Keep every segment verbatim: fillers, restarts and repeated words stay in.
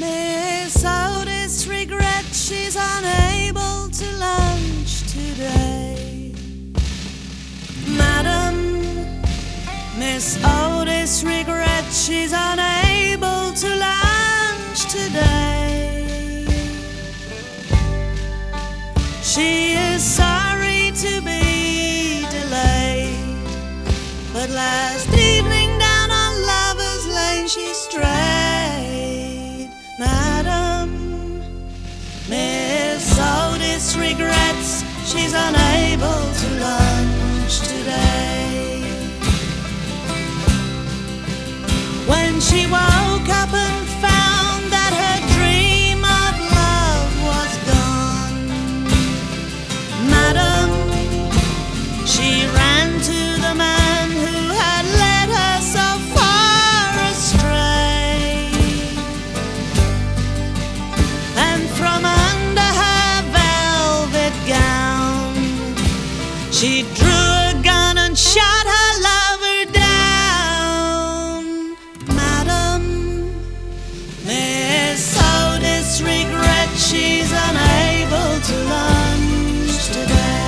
Miss Otis regrets she's unable to lunch today. Madam, Miss Otis regrets she's unable to lunch today. She is sorry to be delayed, but last evening down on Lover's Lane she strayed. Madam, Miss Otis regrets she's unable to lunch today. When she woke up and found that her dream of love was gone, madam, she ran to the man who had led her so far astray, and from under her velvet gown she drew a gun and shot her lover down. Madam, Miss Otis regrets she's unable to lunch today.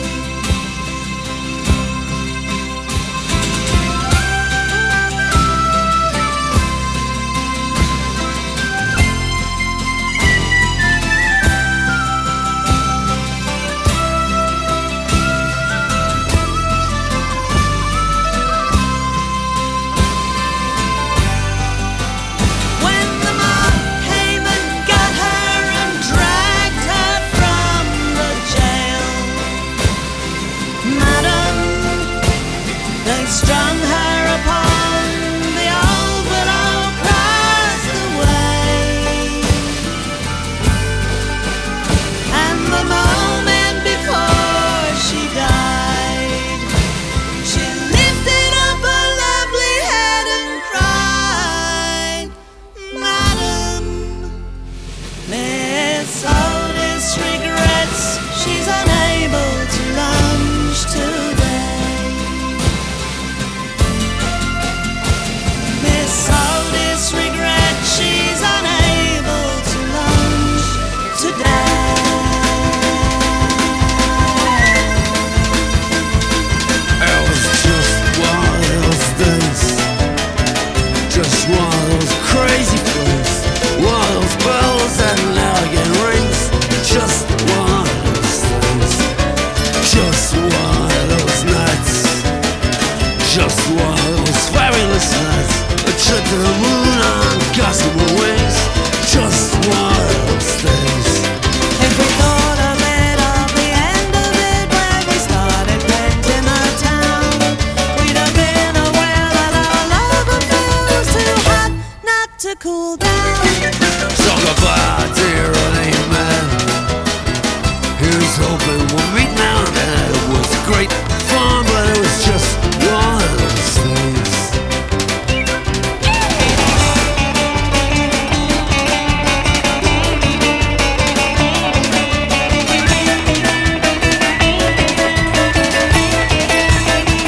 They strung her upon the old willow across the way, and the moment before she died, she lifted up her lovely head and cried, Madam, Miss Otis regrets she's unable to lunch today. Miss Otis regrets she's unable to lunch today. It was just one of those days, just one of those crazy flames, one of those bells that never get rings, just one of those things, just one of those nights, just one of those fabulous nights. A trip to the moon on gossamer wings, just one of those things. If we thought of it or the end of it when we started painting our town, we'd have been aware that our love affair was too hot not to cool down. Talk about dear old man, here's hoping we'll meet now and then. It was great fun, but it was just one of those things.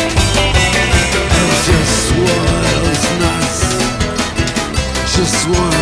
Just one of those nights, just one